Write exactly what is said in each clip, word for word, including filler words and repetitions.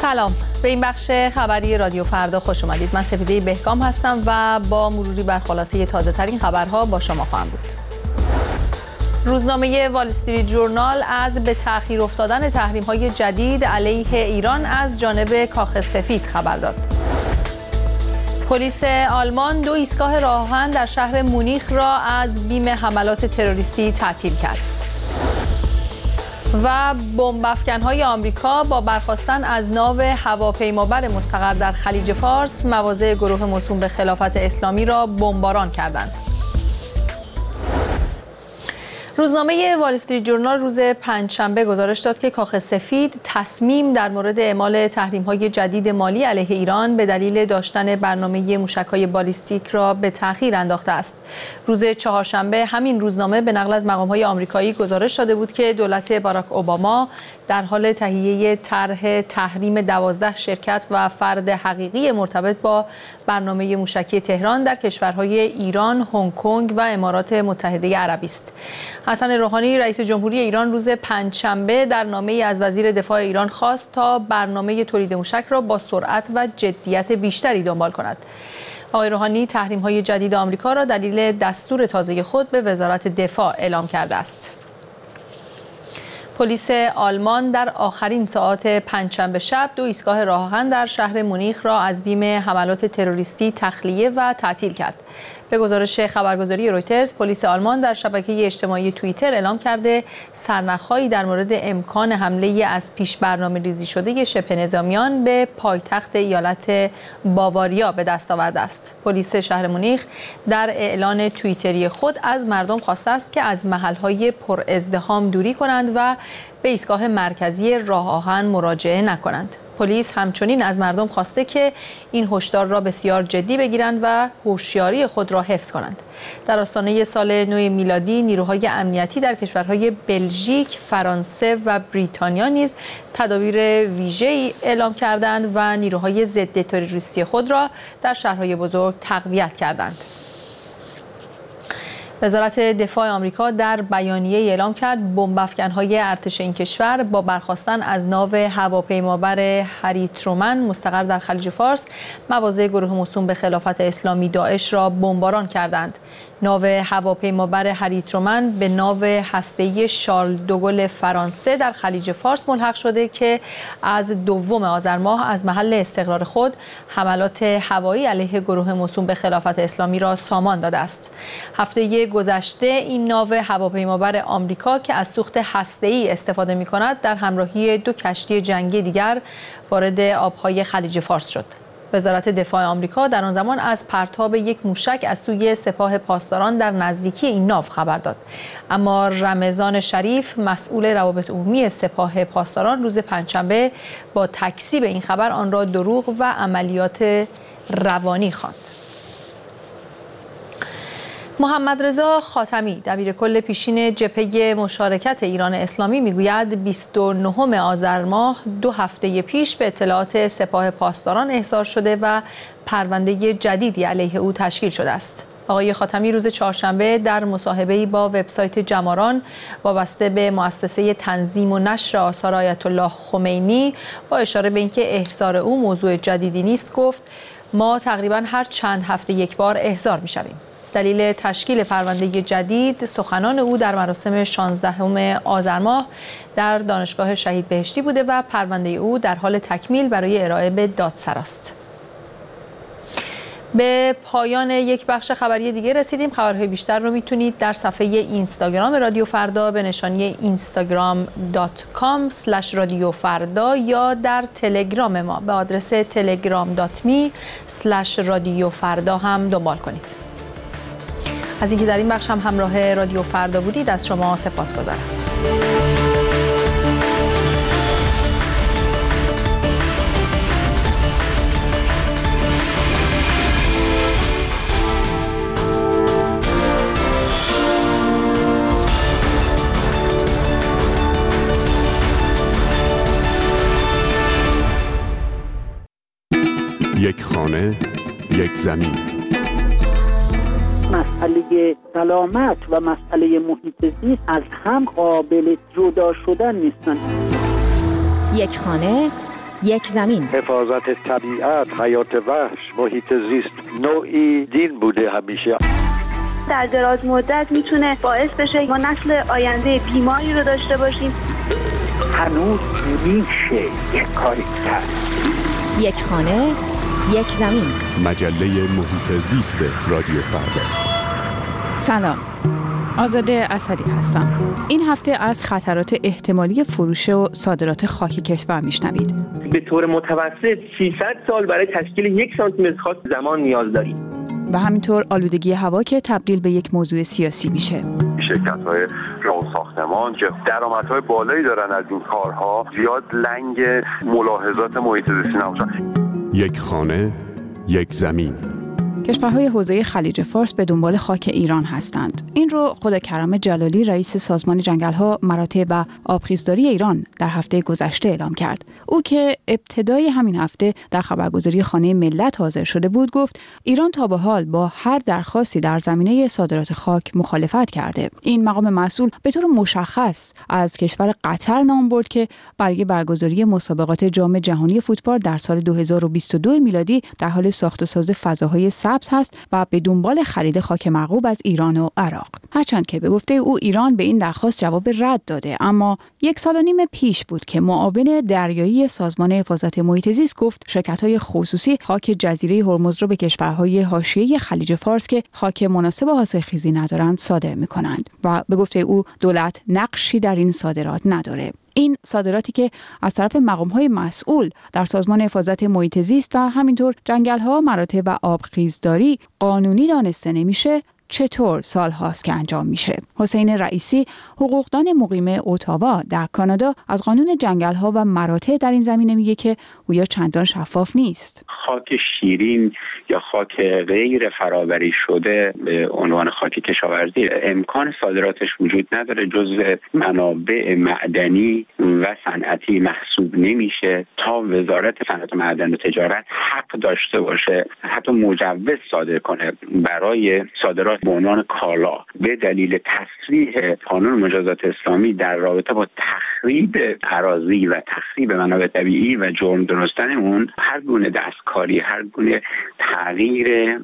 سلام، به این بخش خبری رادیو فردا خوش اومدید. من سپیده بهکام هستم و با مروری بر خلاصه تازه ترین خبرها با شما خواهم بود. روزنامه وال استریت جورنال از به تأخیر افتادن تحریم‌های جدید علیه ایران از جانب کاخ سفید خبر داد. پلیس آلمان دو ایستگاه راه‌آهن در شهر مونیخ را از بیم حملات تروریستی تعطیل کرد. و بمب افکن‌های آمریکا با برخاستن از ناو هواپیمابر مستقر در خلیج فارس مواضع گروه موسوم به خلافت اسلامی را بمباران کردند. روزنامه وال استریت جورنال روز پنجشنبه گزارش داد که کاخ سفید تصمیم در مورد اعمال تحریم‌های جدید مالی علیه ایران به دلیل داشتن برنامه موشک‌های بالیستیک را به تأخیر انداخته است. روز چهارشنبه همین روزنامه به نقل از مقام‌های آمریکایی گزارش داده بود که دولت باراک اوباما در حال تهیه طرح تحریم دوازده شرکت و فرد حقیقی مرتبط با برنامه موشکی تهران در کشورهای ایران، هنگ کنگ و امارات متحده عربی است. حسن روحانی رئیس جمهوری ایران روز پنجشنبه در نامه‌ای از وزیر دفاع ایران خواست تا برنامه تولید موشک را با سرعت و جدیت بیشتری دنبال کند. آقای روحانی تحریم‌های جدید آمریکا را دلیل دستور تازه خود به وزارت دفاع اعلام کرده است. پلیس آلمان در آخرین ساعات پنجشنبه شب دو ایستگاه راه‌آهن در شهر مونیخ را از بیم حملات تروریستی تخلیه و تعطیل کرد. به گزارش خبرگزاری رویترز، پلیس آلمان در شبکه اجتماعی توییتر اعلام کرده سرنخ‌هایی در مورد امکان حمله از پیش برنامه ریزی شده شبه نظامیان به پایتخت ایالت باواریا به دست آورده است. پلیس شهر مونیخ در اعلان توییتری خود از مردم خواسته است که از محل‌های پر ازدحام دوری کنند و به ایستگاه مرکزی راه‌آهن مراجعه نکنند. پلیس همچنین از مردم خواسته که این هشدار را بسیار جدی بگیرند و هوشیاری خود را حفظ کنند. در آستانه سال نو میلادی نیروهای امنیتی در کشورهای بلژیک، فرانسه و بریتانیا نیز تدابیر ویژه‌ای اعلام کردند و نیروهای ضد تروریستی خود را در شهرهای بزرگ تقویت کردند. وزارت دفاع آمریکا در بیانیه اعلام کرد بمب افکن‌های ارتش این کشور با برخاستن از ناو هواپیمابر هری ترومن مستقر در خلیج فارس مواضع گروه موسوم به خلافت اسلامی داعش را بمباران کردند. ناو هواپیمابر هری ترومن به ناو هسته‌ای شارل دوگل فرانسه در خلیج فارس ملحق شده که از دوم آذر ماه از محل استقرار خود حملات هوایی علیه گروه موسوم به خلافت اسلامی را سامان داده است. هفته گذشته این ناو هواپیمابر آمریکا که از سوخت هسته‌ای استفاده می‌کند در همراهی دو کشتی جنگی دیگر وارد آب‌های خلیج فارس شد. وزارت دفاع آمریکا در آن زمان از پرتاب یک موشک از سوی سپاه پاسداران در نزدیکی این ناو خبر داد. اما رمضان شریف مسئول روابط عمومی سپاه پاسداران روز پنجشنبه با تکذیب این خبر آن را دروغ و عملیات روانی خواند. محمد رضا خاتمی دبیرکل پیشین جبهه مشارکت ایران اسلامی میگوید بیست و نهم آذر ماه دو هفته پیش به اطلاعات سپاه پاسداران احضار شده و پرونده جدیدی علیه او تشکیل شده است. آقای خاتمی روز چهارشنبه در مصاحبه‌ای با وبسایت جماران وابسته به مؤسسه تنظیم و نشر آثار آیت الله خمینی با اشاره به اینکه احضار او موضوع جدیدی نیست گفت ما تقریباً هر چند هفته یک بار احضار می‌شویم. دلیل تشکیل پرونده جدید سخنان او در مراسم شانزدهم آذر ماه در دانشگاه شهید بهشتی بوده و پرونده او در حال تکمیل برای ارائه به دادسرا است. به پایان یک بخش خبری دیگه رسیدیم. خبرهای بیشتر رو میتونید در صفحه اینستاگرام رادیو فردا به نشانی اینستاگرام دات کام اسلش رادیو فردا یا در تلگرام ما به آدرس تلگرام دات می اسلش رادیو فردا هم دنبال کنید. از اینکه در این بخش هم همراه رادیو فردا بودید از شما سپاسگزارم. یک خانه، یک زمین. مسئله سلامت و مسئله محیط زیست از هم قابل جدا شدن نیستن. یک خانه، یک زمین. حفاظت طبیعت، حیات وحش، محیط زیست نوعی دین بوده همیشه. در دراز مدت میتونه باعث بشه ما نسل آینده بیماری رو داشته باشیم. هنوز میشه یک کاری کرد. یک خانه، یک زمین. مجله محیط زیست رادیو فردا. سلام، آزاده اسدی هستم. این هفته از خطرات احتمالی فروش و صادرات خاک کشور میشنوید. به طور متوسط سیصد سال برای تشکیل یک سانتی متر خاک زمان نیاز داریم. و همینطور آلودگی هوا که تبدیل به یک موضوع سیاسی میشه. شرکت‌های راه ساختمان که درآمدهای بالایی دارن از این کارها زیاد لنگ ملاحظات محیط زیستی نباشن. یک خانه، یک زمین. کشورهای حوزه خلیج فارس به دنبال خاک ایران هستند. این رو خدا کرم جلالی رئیس سازمان جنگل‌ها، مراتع و آبخیزداری ایران در هفته گذشته اعلام کرد. او که ابتدای همین هفته در خبرگزاری خانه ملت حاضر شده بود گفت ایران تا به حال با هر درخواستی در زمینه صادرات خاک مخالفت کرده. این مقام مسئول به طور مشخص از کشور قطر نام برد که برای برگزاری مسابقات جام جهانی فوتبال در سال دو هزار و بیست و دو میلادی در حال ساخت و ساز فضاهای سبز هست و به دنبال خرید خاک مرغوب از ایران و عراق. هرچند که به گفته او ایران به این درخواست جواب رد داده، اما یک سال و نیم پیش بود که معاون دریایی سازمان حفاظت محیط زیست گفت شرکت‌های خصوصی خاک جزیره هرمز را به کشورهای حاشیه خلیج فارس که خاک مناسب حاصلخیزی ندارند صادر می‌کنند و به گفته او دولت نقشی در این صادرات نداره. این صادراتی که از طرف مقام‌های مسئول در سازمان حفاظت محیط زیست و همینطور جنگل‌ها، مراتع و آبخیزداری قانونی دانسته نمیشه، چطور سال هاست که انجام میشه؟ حسین رئیسی، حقوقدان مقیم اتاوا در کانادا، از قانون جنگل‌ها و مراتع در این زمینه میگه که گویا چندان شفاف نیست. خاک شیرین یا خاک غیر فرآوری شده به عنوان خاک کشاورزی امکان صادراتش وجود نداره، جزء منابع معدنی و صنعتی محسوب نمیشه تا وزارت صنعت معدن و تجارت حق داشته باشه حتی مجوز صادر کنه برای صادرات به عنوان کالا به دلیل تصریح قانون مجازات اسلامی در رابطه با تخریب اراضی و تخریب منابع طبیعی و جرم درستن اون. هر گونه دستکاری، هر گونه تغییر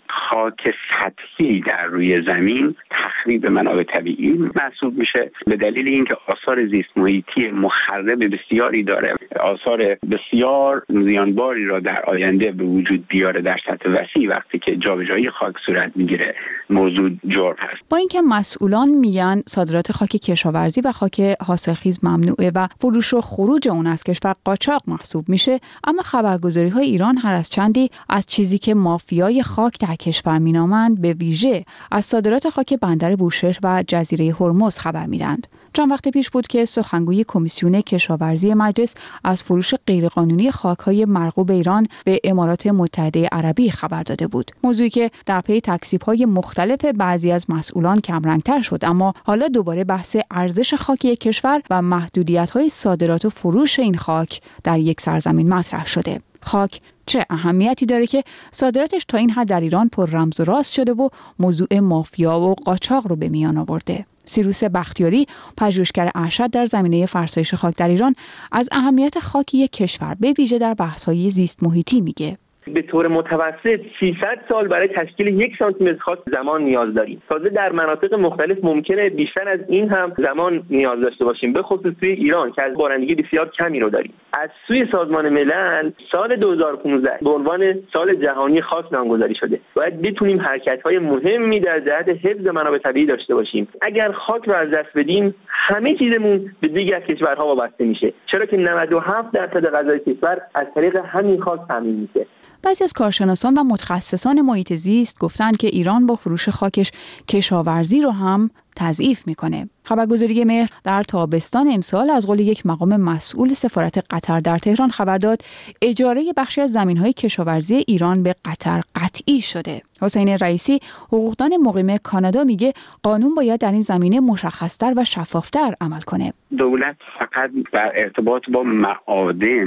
خاک سطحی در روی زمین تخریب منابع طبیعی محسوب میشه به دلیل اینکه آثار زیست محیطی مخرب بسیاری داره، آثار بسیار زیانباری را در آینده به وجود بیاره در سطح وسیع وقتی که جابجایی خاک صورت میگیره. موضوع جرم هست. با اینکه مسئولان میگن صادرات خاک کشاورزی و خاک حاصلخیز ممنوعه و فروش و خروج اون از کشور قاچاق محسوب میشه، اما خبرگزاری‌های ایران هر از چندی از چیزی که مافیای خاک در کشور مینامند به ویژه از صادرات خاک بندر بوشهر و جزیره هرمز خبر میدند. چند وقت پیش بود که سخنگوی کمیسیون کشاورزی مجلس از فروش غیرقانونی خاک‌های مرغوب ایران به امارات متحده عربی خبر داده بود. موضوعی که در پی تکذیب‌های مختلف بعضی از مسئولان کمرنگ‌تر شد، اما حالا دوباره بحث ارزش خاک یک کشور و محدودیت‌های صادرات و فروش این خاک در یک سرزمین مطرح شده. خاک چه اهمیتی داره که صادراتش تا این حد در ایران پر رمز و راست شده و موضوع مافیا و قاچاق رو به میان آورده؟ سیروس بختیاری، پژوهشگر ارشد در زمینه فرسایش خاک در ایران، از اهمیت خاک یک کشور به ویژه در بحث‌های زیست محیطی میگه. به طور متوسط سیصد سال برای تشکیل یک سانتی متر خاک زمان نیاز داریم. تازه در مناطق مختلف ممکنه بیشتر از این هم زمان نیاز داشته باشیم، به خصوص توی ایران که از بارندگی بسیار کمی رو داریم. از سوی سازمان ملل سال دو هزار و پانزده به عنوان سال جهانی خاک نامگذاری شده. باید بتونیم حرکت‌های مهمی در جهت حفظ منابع طبیعی داشته باشیم. اگر خاک رو از دست بدیم، همه چیزمون به دیگر کشورها وابسته میشه، چرا که نود و هفت درصد غذای کشور از طریق همین خاک تامین میشه. بعضی از کارشناسان و متخصصان محیط زیست گفتند که ایران با فروش خاکش کشاورزی رو هم تضعیف میکنه. خبرگزاری مهر در تابستان امسال از قول یک مقام مسئول سفارت قطر در تهران خبر داد اجاره بخشی از زمین‌های کشاورزی ایران به قطر قطعی شده. حسین رئیسی، حقوقدان مقیم کانادا، میگه قانون باید در این زمینه مشخص‌تر و شفاف‌تر عمل کنه. دولت فقط در ارتباط با معادن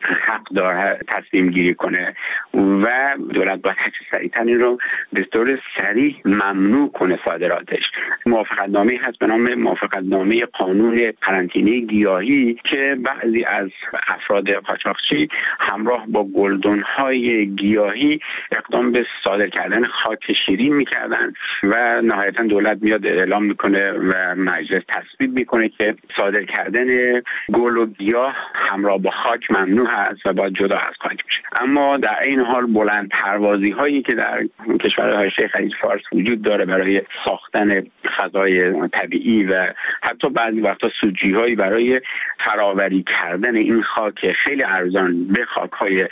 حق داره تصمیم گیری کنه و دولت باید هرچه سریعتر این رو به طور سریع ممنوع کنه صادراتش. موافقتنامه هست به نام موافقتنامه قانون قرنطینه گیاهی که بعضی از افراد قاچاقچی همراه با گلدن‌های گیاهی اقدام به صادر کردن خاک شیرین میکردن و نهایتا دولت میاد اعلام میکنه و مجلس تصویب میکنه که صادر کردن گل و گیاه همراه با خاک ممنوع هست و باید جدا از خاک میشه. اما در این حال بلند پروازی هایی که در کشورهای حاشیه خلیج فارس وجود داره برای ساختن فضای طبیعی و حتی بعضی وقتا سودجی هایی برای فراوری کردن این خاک خیلی ارزان به خاک های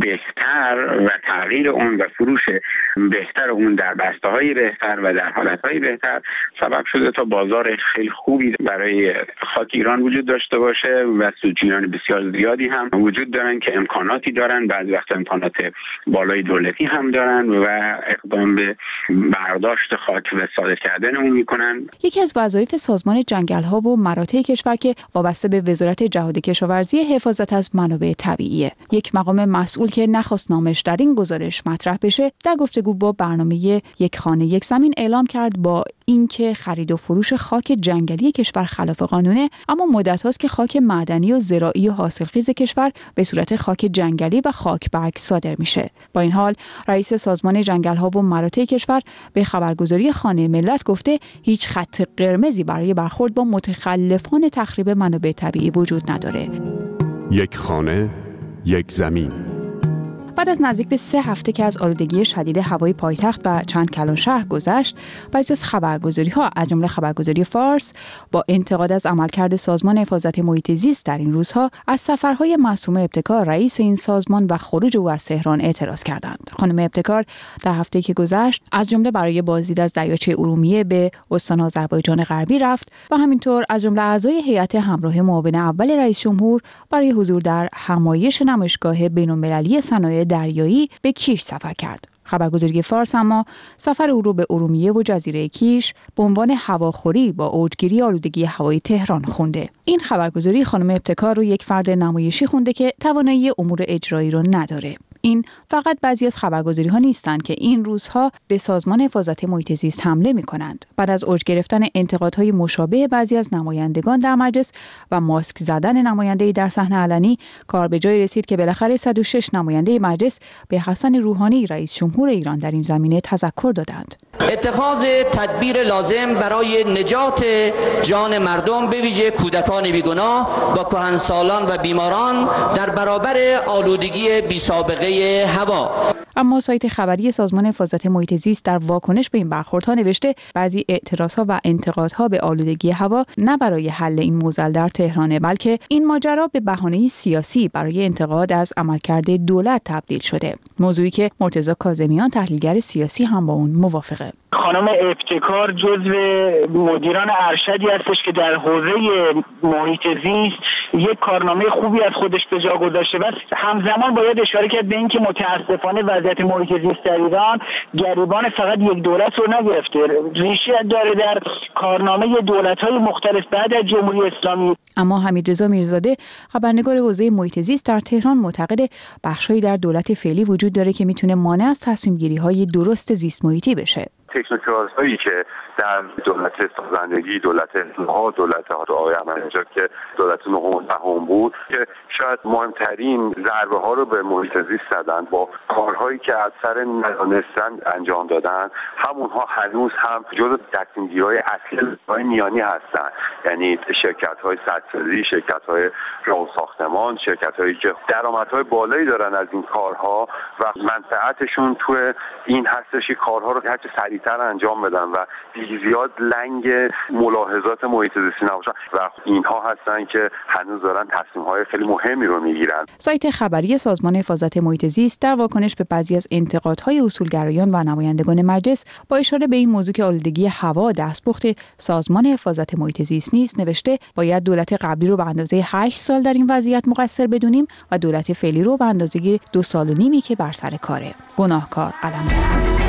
بهتر و تغییر اون و فروش بهتر اون در بسته های بهتر و در حالت های بهتر سبب شده تا بازار خیلی خوبی برای خاک ایران وجود داشته باشه و سودجویان بسیار زیادی هم وجود دارن که امکاناتی دارن، بعضی وقتا امکانات بالای دولتی هم دارن و اقدام به برداشت خاک و صادر کردن اون میکنن. یکی از وظایف سازمان جنگل‌ها و مراتع کشور که وابسته به وزارت جهاد کشاورزی حفاظت از منابع طبیعیه. یک مقام مسئول که نخواست نامش در این گزارش مطرح بشه، در گفتگو با برنامه یک خانه یک زمین اعلام کرد با اینکه خرید و فروش خاک جنگلی کشور خلاف قانونه، اما مدت هاست که خاک معدنی و زراعی و حاصلخیز کشور به صورت خاک جنگلی و خاک برگ صادر میشه. با این حال رئیس سازمان جنگل‌ها و مراتع کشور به خبرگزاری خانه ملت گفته هیچ خط قرمزی برای برخورد با متخلفان تخریب منابع طبیعی وجود نداره. یک خانه، یک زمین. بعد از نزدیک به سه هفته که از آلودگی شدید هوای پایتخت و چند کلان شهر گذشت، بعضی از خبرگزاری‌ها از جمله خبرگزاری فارس با انتقاد از عملکرد سازمان حفاظت محیط زیست در این روزها از سفرهای معصومه ابتکار رئیس این سازمان و خروج او از تهران اعتراض کردند. خانم ابتکار در هفته‌ای که گذشت از جمله برای بازدید از دریاچه ارومیه به استان آذربایجان غربی رفت و همینطور از جمله اعضای هیئت همراه معاون اول رئیس جمهور برای حضور در همایش نمایشگاه بین‌المللی صنایع دریایی به کیش سفر کرد. خبرگزاری فارس اما سفر او رو به ارومیه و جزیره کیش به عنوان هواخوری با اوجگیری آلودگی هوای تهران خونده. این خبرگزاری خانم ابتکار رو یک فرد نمایشی خونده که توانایی امور اجرایی رو نداره. این فقط بعضی از خبرگزاری‌ها نیستند که این روزها به سازمان حفاظت محیط زیست حمله می‌کنند. بعد از اوج گرفتن انتقادهای مشابه بعضی از نمایندگان در مجلس و ماسک زدن نماینده‌ای در صحنه علنی، کار به جای رسید که بالاخره صد و شش نماینده مجلس به حسن روحانی رئیس جمهور ایران در این زمینه تذکر دادند. اتخاذ تدبیر لازم برای نجات جان مردم به ویژه کودکان بیگناه با کهنسالان و بیماران در برابر آلودگی بی‌سابقه هوا. اما سایت خبری سازمان حفاظت محیط زیست در واکنش به این برخوردها نوشته بعضی اعتراضها و انتقادها به آلودگی هوا نه برای حل این معضل در تهرانه، بلکه این ماجرا به بهانه سیاسی برای انتقاد از عملکرد دولت تبدیل شده. موضوعی که مرتضی کاظمیان تحلیلگر سیاسی هم با اون موافقه. خانم ابتکار جزو مدیران ارشدی هستش که در حوزه محیط زیست یک کارنامه خوبی از خودش به جا گذاشته و همزمان باید اشاره کرد به اینکه متاسفانه وضعیت محیط زیست در ایران گریبان فقط یک دولت رو نگرفته، ریشه داره در کارنامه دولت‌های مختلف بعد از جمهوری اسلامی. اما حمیدرضا میرزاده خبرنگار حوزه محیط زیست در تهران معتقد بخشی در دولت فعلی وجود داره که میتونه مانع از تصمیم‌گیری‌های درست زیست محیطی بشه. تکنوکرات‌هایی که در دولت سازندگی، دولت اصلاح، دولت آقای احمدی‌نژاد که دولت نهم دهم بود که شاید مهمترین ضربه ها رو به محیط زیست زدن با کارهایی که از سر ندانستن انجام دادن، همونها هنوز هم جزو تصمیم‌گیری‌های اصلی های میانی هستن. یعنی شرکت‌های سدسازی، شرکت‌های راه ساختمان، شرکت‌هایی که درآمدهای بالایی دارن از این کارها و منفعتشون تو این هستش که کارها رو هر چه سریع‌تر انجام بدن و زیاد لنگ ملاحظات محیط زیستی نباشن و اینها هستن که هنوز دارن تصمیم‌های خیلی مهمی رو میگیرن. سایت خبری سازمان حفاظت محیط زیست در واکنش به بعضی از انتقادهای اصولگرایان و نمایندگان مجلس با اشاره به این موضوع که آلودگی هوا دستپخت سازمان حفاظت محیط زیست نیست نوشته باید دولت قبلی رو به اندازه هشت سال در این وضعیت مقصر بدونیم و دولت فعلی رو به اندازه دو سال و نیمی که بر سر کاره. گناهکار قلمرو.